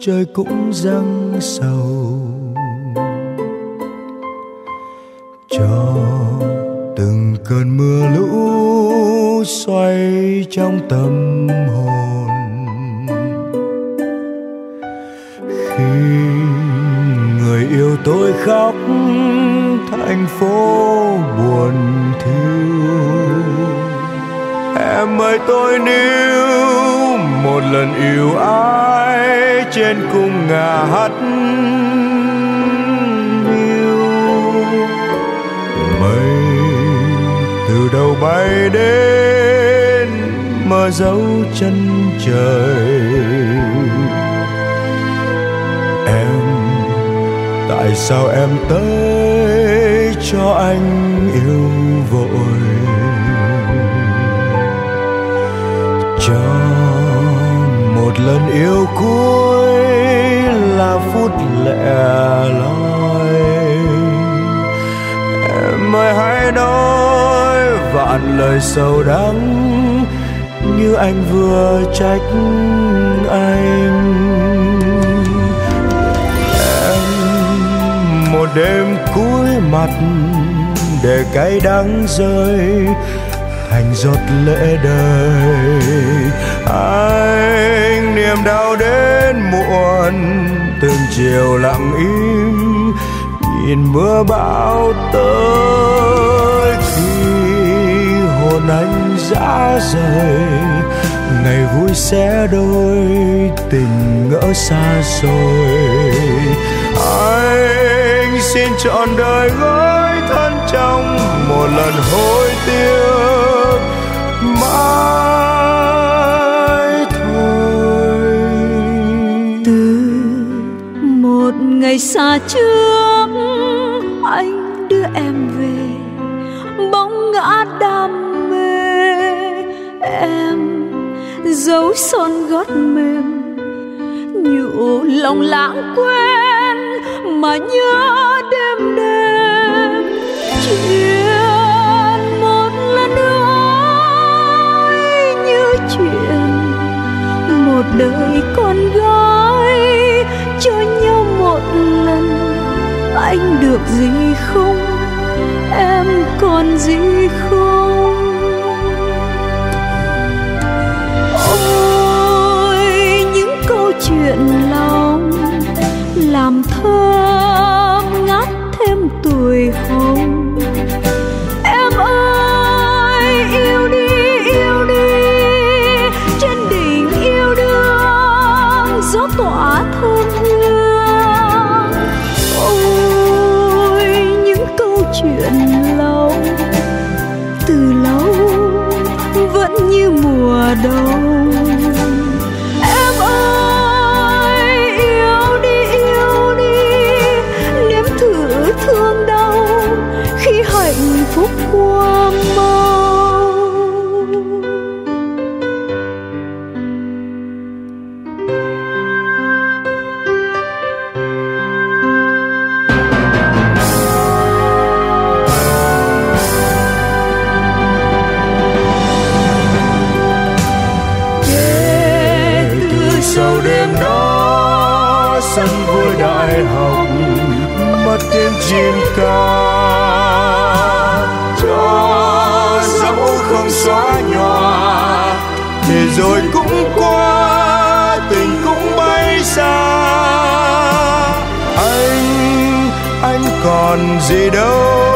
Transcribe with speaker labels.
Speaker 1: trời cũng giăng sầu, cho từng cơn mưa lũ xoay trong tâm hồn. Khi người yêu tôi khóc, thành phố buồn thiêu. Em ơi tôi níu một lần yêu ai trên cung ngả hắt hiu. Mây từ đâu bay đến mờ dấu chân trời. Em tại sao em tới cho anh yêu vội, cho một lần yêu cuối là phút lẻ loi. Em ơi hãy nói vạn lời sầu đắng như anh vừa trách anh. Một đêm cúi mặt để cay đắng rơi thành giọt lệ đời. Anh niềm đau đến muộn, từng chiều lặng im nhìn mưa bão tới. Khi hồn anh rã rời, ngày vui sẽ đôi, tình ngỡ xa xôi. Anh xin trọn đời gói thân trong một lần hối tiếc mãi thôi.
Speaker 2: Từ một ngày xa trước, anh đưa em về bóng ngã đam mê. Em dấu son gót mềm nhủ lòng lãng quên mà nhớ đêm đêm. Chuyện một lần nữa như chuyện một đời con gái cho nhau một lần. Anh được gì không, em còn gì không? Ôi những câu chuyện lòng làm thơm ngát thêm tuổi hồng. Em ơi yêu đi trên đỉnh yêu đương gió tỏa thơm hương. Ôi những câu chuyện lòng từ lâu vẫn như mùa đông. Hạnh phúc qua mau.
Speaker 1: Kể từ sau đêm đó, sân vui đại học mất tiếng chim ca. Cho dẫu không xóa nhòa thì rồi cũng qua, tình cũng bay xa. Anh còn gì đâu